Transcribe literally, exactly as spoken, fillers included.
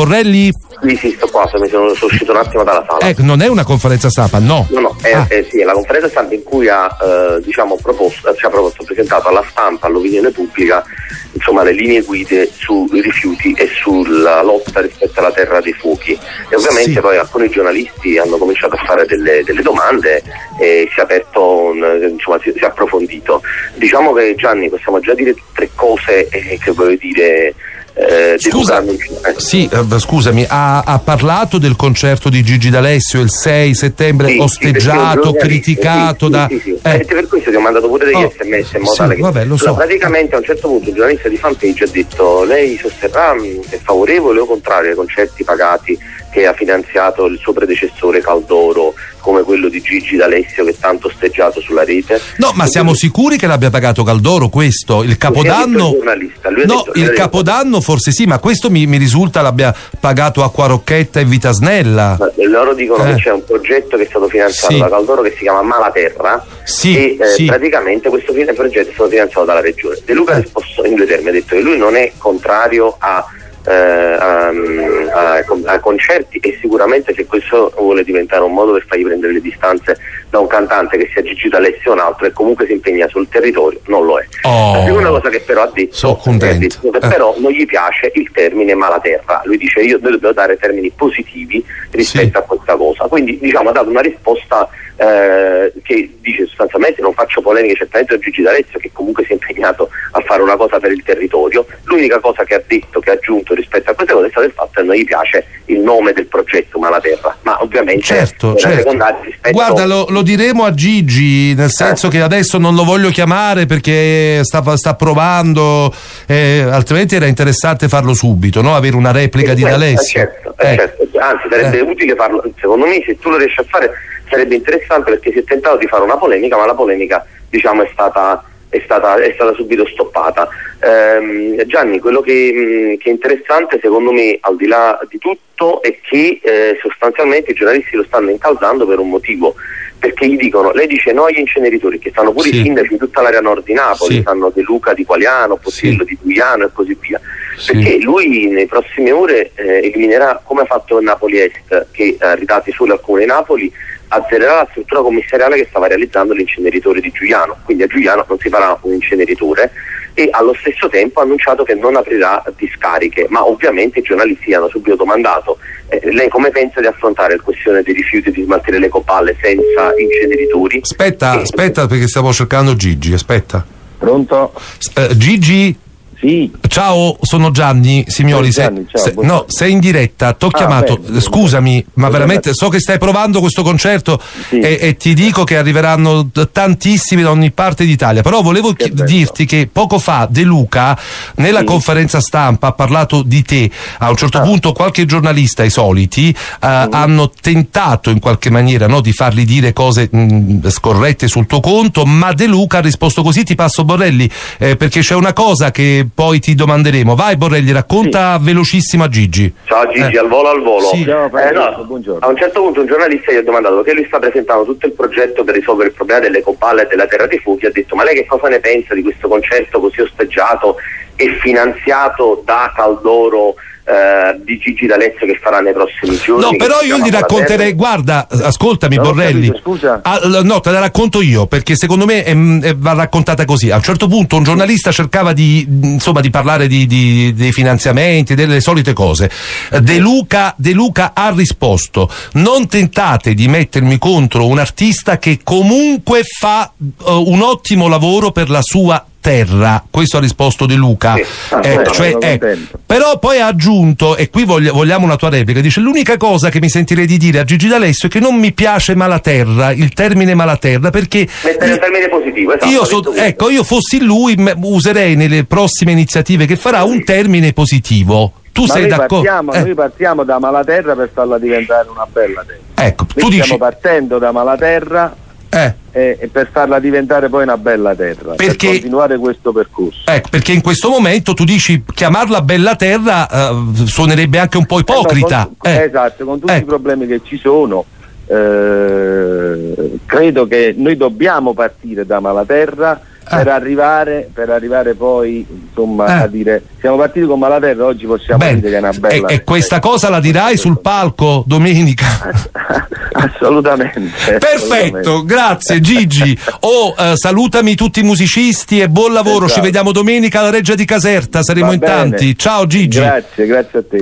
Borrelli? Sì, sì, sto qua, mi sono, sono uscito un attimo dalla sala. Ecco, non è una conferenza stampa, no? No, no, è, ah. è, sì, è la conferenza stampa in cui ha, eh, diciamo, proposto, ci ha proposto, presentato alla stampa, all'opinione pubblica, insomma, le linee guide sui rifiuti e sulla lotta rispetto alla terra dei fuochi. E ovviamente sì. Poi alcuni giornalisti hanno cominciato a fare delle, delle domande e si è aperto, un, insomma, si, si è approfondito. Diciamo che, Gianni, possiamo già dire tre cose eh, che voglio dire. Eh, Scusa, eh. sì, eh, scusami, ha, ha parlato del concerto di Gigi D'Alessio il sei settembre, sì, osteggiato, sì, criticato sì, da... Sì, sì, sì. Eh. Per questo ti ho mandato pure degli oh. sms in modo sì, tale che... Vabbè, lo so. Allora, praticamente a un certo punto un giornalista di Fanpage ha detto: lei sosterrà, è favorevole o contrario ai concerti pagati che ha finanziato il suo predecessore Caldoro, come quello di Gigi D'Alessio che tanto osteggiato sulla rete? No, ma siamo sicuri che l'abbia pagato Caldoro questo? Il Capodanno? Il giornalista. Lui no, detto, il Capodanno forse sì, ma questo mi, mi risulta l'abbia pagato Acqua Rocchetta e Vitasnella. Ma loro dicono eh. che c'è un progetto che è stato finanziato sì. da Caldoro che si chiama Malaterra sì, e eh, sì. praticamente questo progetto è stato finanziato dalla regione. De Luca ha risposto in due termini, ha detto che lui non è contrario a Eh, a, a, a concerti e sicuramente se questo vuole diventare un modo per fargli prendere le distanze da un cantante che sia Gigi D'Alessio o un altro e comunque si impegna sul territorio, non lo è. Oh, la seconda cosa che però ha detto, so ha detto che eh. però non gli piace il termine malaterra. Lui dice: io noi dobbiamo dare termini positivi rispetto sì. a questa cosa, quindi diciamo ha dato una risposta eh, che dice sostanzialmente: non faccio polemiche certamente a Gigi D'Alessio che comunque si è impegnato a fare una cosa per il territorio. L'unica cosa che ha detto, che ha aggiunto rispetto a queste cose è stato il fatto che non gli piace il nome del progetto Malaterra, ma ovviamente certo, certo. rispetto... guarda lo, lo diremo a Gigi, nel senso eh. che adesso non lo voglio chiamare perché sta, sta provando, eh, altrimenti era interessante farlo subito, no? Avere una replica eh, di D'Alessio certo, eh. certo. Anzi sarebbe eh. utile farlo, secondo me, se tu lo riesci a fare sarebbe interessante, perché si è tentato di fare una polemica, ma la polemica diciamo è stata È stata, è stata subito stoppata. Ehm, Gianni, quello che, che è interessante secondo me, al di là di tutto, è che eh, sostanzialmente i giornalisti lo stanno incalzando per un motivo, perché gli dicono, lei dice no agli inceneritori, che stanno pure sì. i sindaci di tutta l'area nord di Napoli, sì. stanno De Luca di Qualiano, Posillo sì. di Duiano e così via, sì. perché lui nelle prossime ore eh, eliminerà, come ha fatto Napoli Est, che ha ridati solo al comune di Napoli, azzererà la struttura commissariale che stava realizzando l'inceneritore di Giuliano, quindi a Giuliano non si farà un inceneritore, e allo stesso tempo ha annunciato che non aprirà discariche, ma ovviamente i giornalisti hanno subito domandato eh, lei come pensa di affrontare la questione dei rifiuti, di smaltire le copalle senza inceneritori? Aspetta, e... aspetta perché stavo cercando Gigi, aspetta. Pronto? Uh, Gigi? Sì. Ciao, sono Gianni Simioli. Gianni, ciao, se, no, sei in diretta, ti ho ah, chiamato. Bene, scusami, ma veramente so che stai provando questo concerto sì. e, e ti dico che arriveranno tantissimi da ogni parte d'Italia. Però volevo che dirti che poco fa De Luca, nella sì. conferenza stampa, ha parlato di te. A un certo ah. punto, qualche giornalista, i soliti, uh, mm. hanno tentato in qualche maniera, no, di fargli dire cose mh, scorrette sul tuo conto, ma De Luca ha risposto così. Ti passo Borrelli, eh, perché c'è una cosa che poi ti domanderemo. Vai Borrelli, racconta sì. velocissimo a Gigi. Ciao Gigi, eh. al volo al volo. Sì. Ciao, eh, no, buongiorno. A un certo punto un giornalista gli ha domandato, perché lui sta presentando tutto il progetto per risolvere il problema delle copalle e della terra dei fuochi, ha detto: ma lei che cosa ne pensa di questo concerto così osteggiato e finanziato da Caldoro eh, di Gigi D'Alessio che farà nei prossimi giorni? No, però io gli racconterei, guarda, ascoltami no, Borrelli, capito, scusa. Ah, no, te la racconto io, perché secondo me è, è, va raccontata così. A un certo punto un giornalista cercava di, insomma, di parlare di, di, dei finanziamenti, delle solite cose. De Luca, De Luca ha risposto: non tentate di mettermi contro un artista che comunque fa uh, un ottimo lavoro per la sua terra. Questo ha risposto De Luca. Sì. Ah, eh, beh, cioè, eh, però poi ha aggiunto, e qui voglia, vogliamo una tua replica, dice: l'unica cosa che mi sentirei di dire a Gigi D'Alessio è che non mi piace Malaterra, il termine Malaterra, perché mettere un termine positivo, esatto, io so, ecco, io fossi lui m- userei nelle prossime iniziative che farà un termine positivo. Tu Ma sei noi d'accordo? Partiamo, eh. Noi partiamo da Malaterra per farla diventare una bella terra. Ecco, noi tu stiamo dici partendo da Malaterra eh. e, e per farla diventare poi una bella terra, perché, per continuare questo percorso. Ecco, perché in questo momento tu dici chiamarla bella terra uh, suonerebbe anche un po' ipocrita. Eh no, con, eh. esatto, con tutti eh. i problemi che ci sono, eh, credo che noi dobbiamo partire da Malaterra per arrivare, per arrivare poi insomma eh. a dire siamo partiti con Malaterra, oggi possiamo Bene. dire che è una bella e, e questa cosa la dirai sul palco domenica? assolutamente. Perfetto, assolutamente. grazie Gigi. Oh, eh, salutami tutti i musicisti e buon lavoro. Esatto. Ci vediamo domenica alla Reggia di Caserta, saremo Va in bene. tanti. Ciao Gigi. Grazie, grazie a te.